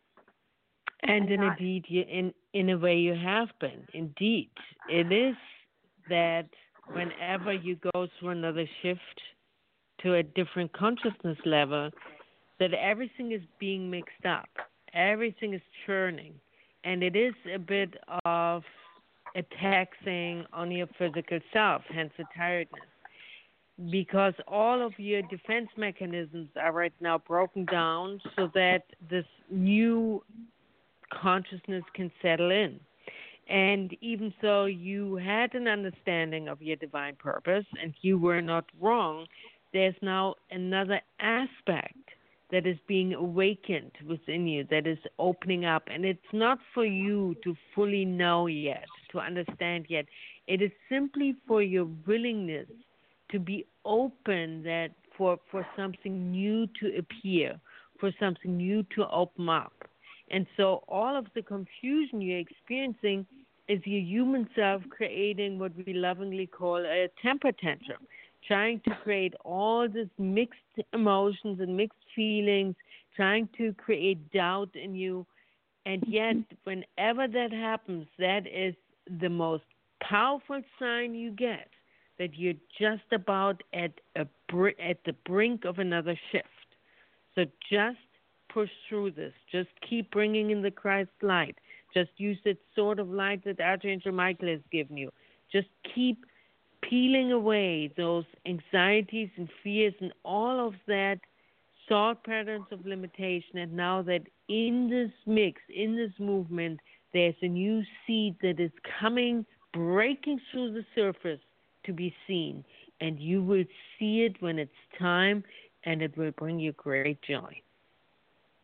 And, and not, indeed, you, in, in a way you have been. Indeed. It is that whenever you go through another shift to a different consciousness level, that everything is being mixed up. Everything is churning. And it is a bit of a taxing on your physical self, hence the tiredness. Because all of your defense mechanisms are right now broken down so that this new consciousness can settle in. And even though you had an understanding of your divine purpose and you were not wrong, there's now another aspect that is being awakened within you, that is opening up. And it's not for you to fully know yet, to understand yet. It is simply for your willingness to be open that for, for something new to appear, for something new to open up. And so all of the confusion you're experiencing is your human self creating what we lovingly call a temper tantrum, trying to create all these mixed emotions and mixed feelings, trying to create doubt in you. And yet, whenever that happens, that is the most powerful sign you get that you're just about at a br- at the brink of another shift. So just push through this. Just keep bringing in the Christ light. Just use that sort of light that Archangel Michael has given you. Just keep peeling away those anxieties and fears and all of that thought patterns of limitation. And now that in this mix, in this movement, there's a new seed that is coming, breaking through the surface to be seen. And you will see it when it's time, and it will bring you great joy.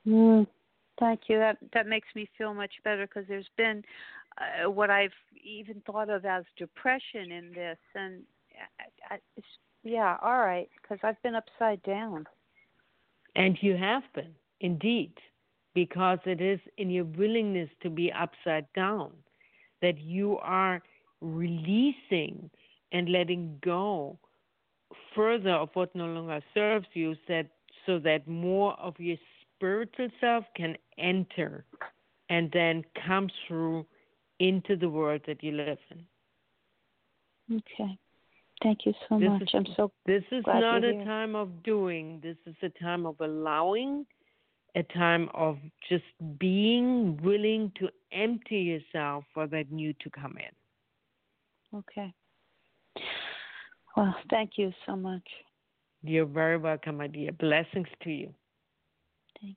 Mm, thank you. That that makes me feel much better because there's been uh, what I've even thought of as depression in this, and I, I, it's, yeah, all right, because I've been upside down. And you have been, indeed, because it is in your willingness to be upside down that you are releasing and letting go further of what no longer serves you, that, so that more of your spiritual self can enter and then come through into the world that you live in. Okay. Thank you so this much. Is, I'm so This is glad not to a hear. time of doing. This is a time of allowing, a time of just being willing to empty yourself for that new to come in. Okay. Well, thank you so much. You're very welcome, my dear. Blessings to you. Thank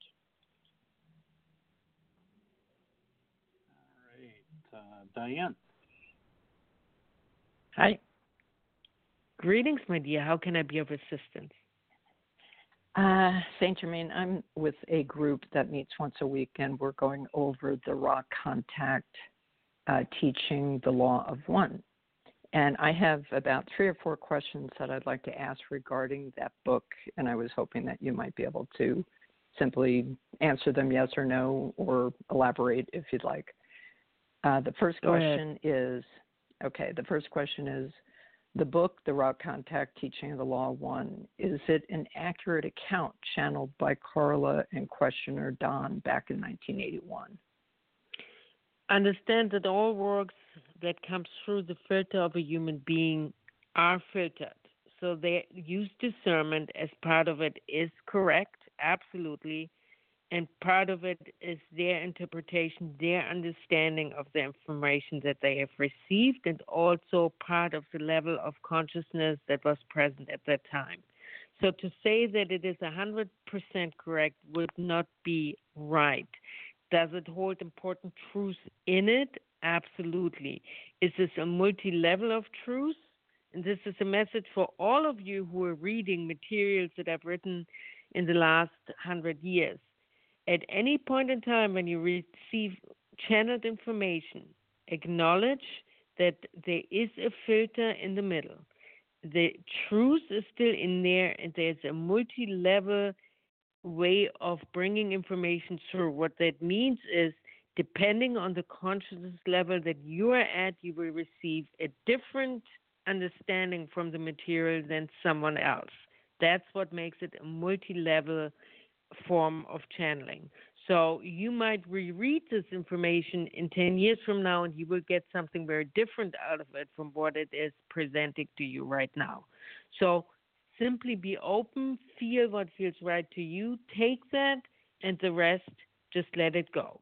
All right, uh, Diane. Hi. Greetings, my dear. How can I be of assistance? Uh, Saint Germain, I'm with a group that meets once a week, and we're going over the raw contact, uh, teaching the law of one. And I have about three or four questions that I'd like to ask regarding that book, and I was hoping that you might be able to simply answer them yes or no, or elaborate if you'd like. Uh, the first Go question ahead. is, okay, the first question is, the book, The Raw Contact, Teaching of the Law of One, is it an accurate account channeled by Carla and questioner Don back in nineteen eighty-one? Understand that all works that comes through the filter of a human being are filtered. So they use discernment as part of it is correct, absolutely. And part of it is their interpretation, their understanding of the information that they have received, and also part of the level of consciousness that was present at that time. So to say that it is one hundred percent correct would not be right. Does it hold important truths in it? Absolutely. Is this a multi-level of truth? And this is a message for all of you who are reading materials that I've written in the last hundred years. At any point in time when you receive channeled information, acknowledge that there is a filter in the middle. The truth is still in there, and there's a multi-level way of bringing information through. What that means is, depending on the consciousness level that you are at, you will receive a different understanding from the material than someone else. That's what makes it a multi-level form of channeling. So you might reread this information in ten years from now, and you will get something very different out of it from what it is presenting to you right now. So simply be open, feel what feels right to you, take that, and the rest, just let it go.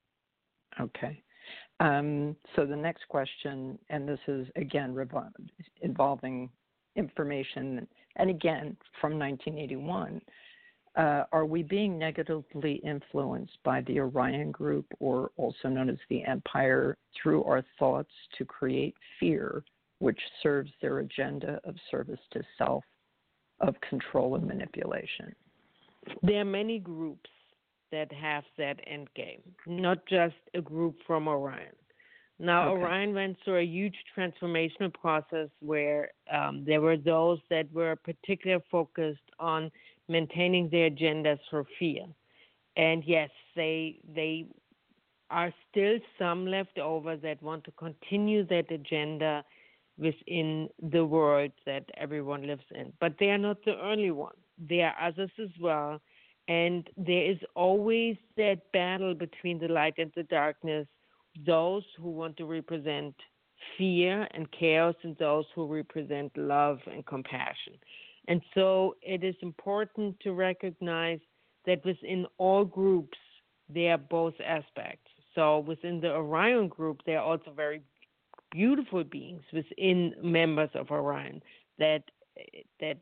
Okay. Um, so the next question, and this is again revol- involving information, and again from nineteen eighty-one, uh, are we being negatively influenced by the Orion Group, or also known as the Empire, through our thoughts to create fear, which serves their agenda of service to self, of control and manipulation? There are many groups that have that end game, not just a group from Orion. Now, Okay. Orion went through a huge transformational process where um, there were those that were particularly focused on maintaining their agendas for fear. And yes, they they are still some left over that want to continue that agenda within the world that everyone lives in. But they are not the only one. There are others as well. And there is always that battle between the light and the darkness, those who want to represent fear and chaos and those who represent love and compassion. And so it is important to recognize that within all groups, there are both aspects. So within the Orion group, there are also very beautiful beings within members of Orion that that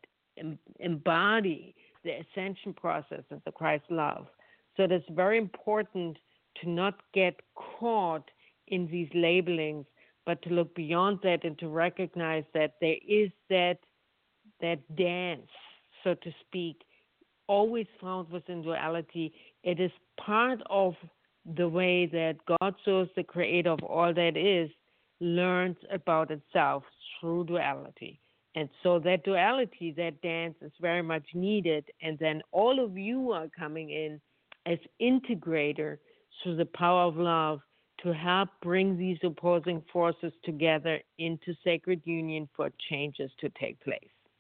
embody the ascension process of the Christ love. So it's very important to not get caught in these labelings, but to look beyond that and to recognize that there is that that dance, so to speak, always found within duality, It is part of the way that God Source, the creator of all that is, learns about itself through duality. And so that duality, that dance is very much needed. And then all of you are coming in as integrator through the power of love to help bring these opposing forces together into sacred union for changes to take place.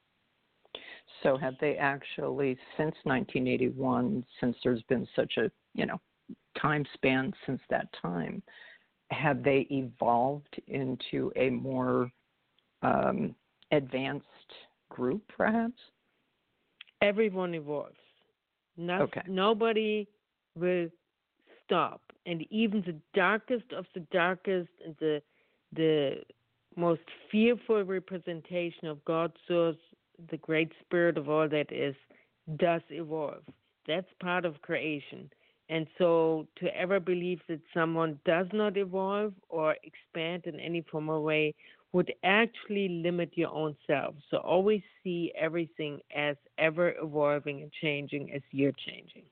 So have they actually, since nineteen eighty-one, since there's been such a, you know, time span since that time, have they evolved into a more um, advanced group, perhaps? Everyone evolves. Not, okay. Nobody will stop. And even the darkest of the darkest and the the most fearful representation of God's source, the great spirit of all that is, does evolve. That's part of creation. And so to ever believe that someone does not evolve or expand in any form or way would actually limit your own self. So always see everything as ever evolving and changing as you're changing.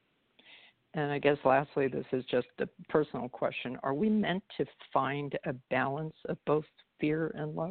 And I guess lastly, this is just a personal question. Are we meant to find a balance of both fear and love?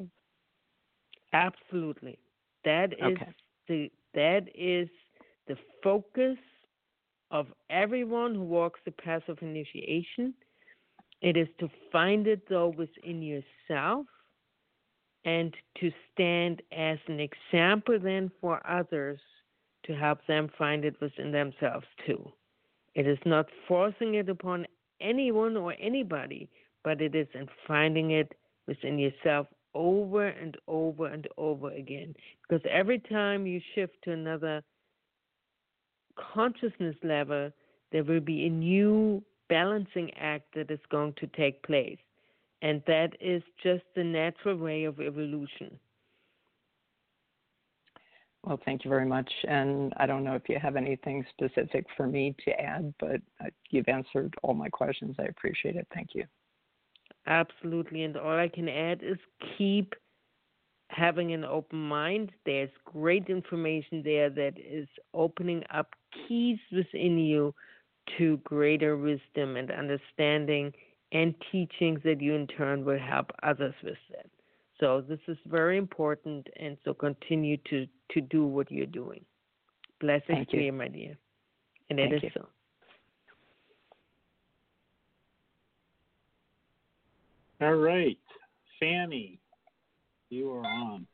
Absolutely. That is okay. the that is the focus of everyone who walks the path of initiation. It is to find it, though, within yourself and to stand as an example then for others to help them find it within themselves, too. It is not forcing it upon anyone or anybody, but it is in finding it within yourself over and over and over again. Because every time you shift to another consciousness level, there will be a new balancing act that is going to take place. And that is just the natural way of evolution. Well, thank you very much. And I don't know if you have anything specific for me to add, but you've answered all my questions. I appreciate it. Thank you. Absolutely. And all I can add is keep having an open mind. There's great information there that is opening up keys within you to greater wisdom and understanding and teachings that you in turn will help others with that. So this is very important, and so continue to, to do what you're doing. Blessings to you, my dear. And it is you. so. All right. Fanny, you are on.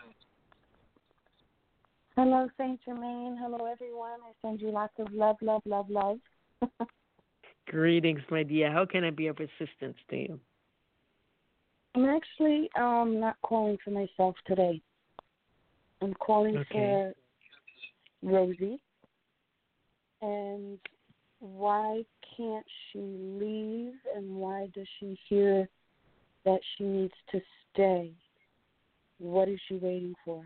Hello, Saint Germain. Hello, everyone. I send you lots of love, love, love, love. Greetings, my dear. How can I be of assistance to you? I'm actually um, not calling for myself today. I'm calling okay. for Rosie. And why can't she leave, and why does she hear that she needs to stay? What is she waiting for?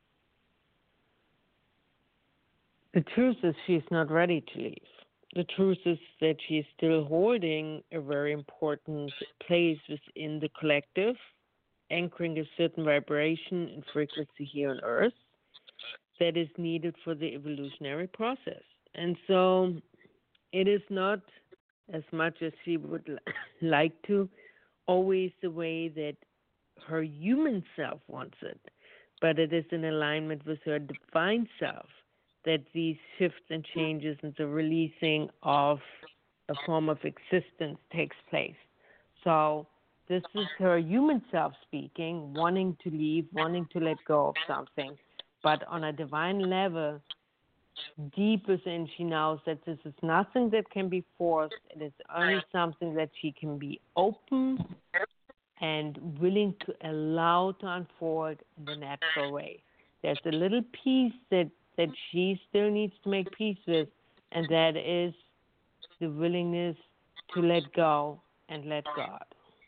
The truth is she's not ready to leave. The truth is that she's still holding a very important place within the collective, anchoring a certain vibration and frequency here on Earth that is needed for the evolutionary process. And so it is not, as much as she would like to, always the way that her human self wants it, but it is in alignment with her divine self that these shifts and changes and the releasing of a form of existence takes place. So this is her human self speaking, wanting to leave, wanting to let go of something. But on a divine level, deep within, she knows that this is nothing that can be forced. It is only something that she can be open and willing to allow to unfold in the natural way. There's a little piece that that she still needs to make peace with, and that is the willingness to let go and let God.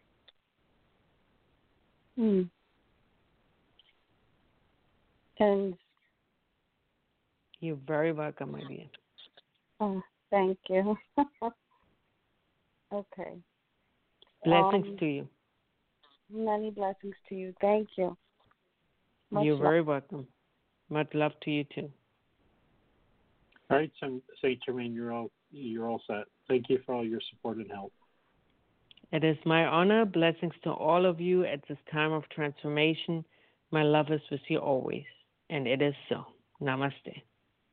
Hmm. And you're very welcome, my dear. Oh, thank you. Okay. Blessings um, to you. Many blessings to you. Thank you. Much you're love. very welcome. Much love to you too. All right, Saint Germain, you're all you're all set. Thank you for all your support and help. It is my honor. Blessings to all of you at this time of transformation. My love is with you always. And it is so. Namaste.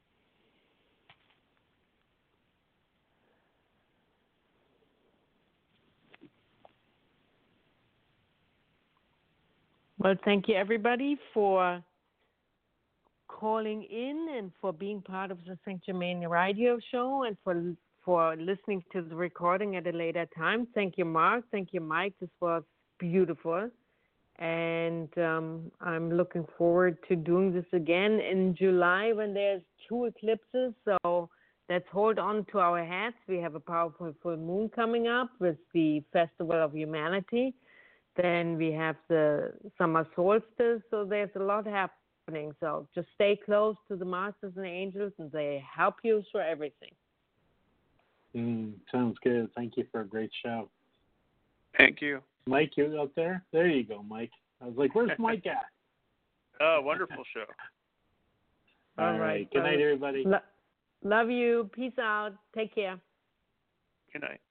Well, thank you, everybody, for calling in and for being part of the Saint Germain Radio Show and for for listening to the recording at a later time. Thank you, Mark. Thank you, Mike. This was beautiful. And um, I'm looking forward to doing this again in July when there's two eclipses. So let's hold on to our hats. We have a powerful full moon coming up with the Festival of Humanity. Then we have the summer solstice. So there's a lot happening. So just stay close to the masters and the angels, and they help you through everything. Mm, sounds good. Thank you for a great show. Thank you. Mike, you out there? There you go, Mike. I was like, where's Mike at? Oh, wonderful show. All, All right. right. Good night, everybody. Lo- love you. Peace out. Take care. Good night.